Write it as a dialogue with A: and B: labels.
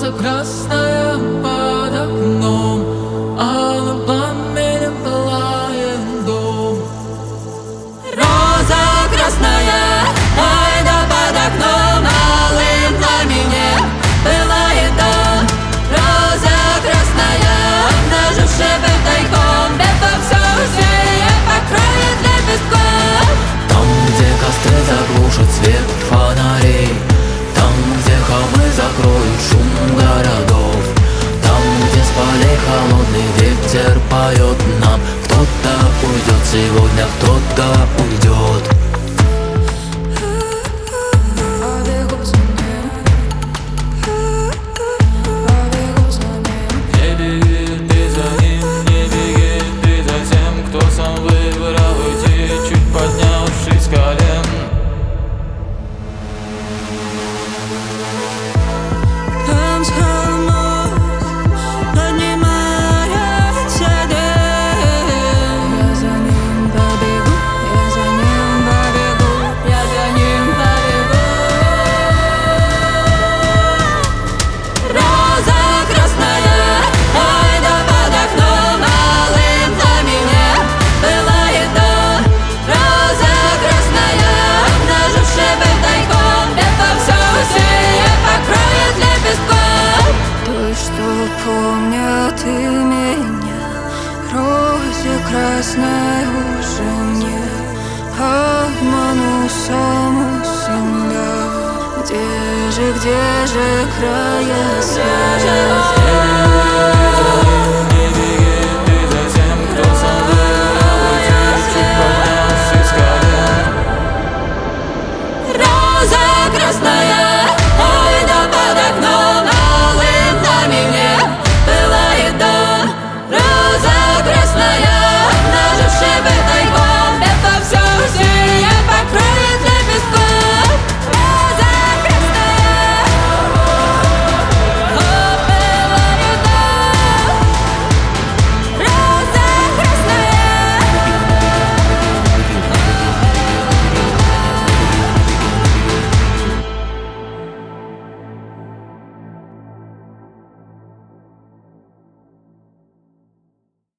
A: Роза красная под окном, алым пламенем пылает дом.
B: Роза красная, ай да под окном, алым пламенем пылает дом. Роза красная, обнажившая тайком, беда все усея покроет лепестком.
A: Там, где костры заглушат свет фонарей, там, где холмы закроют шум городов, там, где с полей холодный ветер поет нам. Кто-то уйдет сегодня, кто-то уйдет.
C: Не беги ты за ним, не беги ты за тем, кто сам выбрал уйти, чуть поднявшись с колен.
B: Там с холмов поднимается дым. Я за ним побегу, я за ним побегу, я за ним побегу. Роза красная, ай да под окном, алым пламенем пылает дом. Роза красная, обнажившая тайком, беда все усея покроет лепестком. Той, что помнят и меня, розе красной уже нет. Обману саму себя. Где же края света?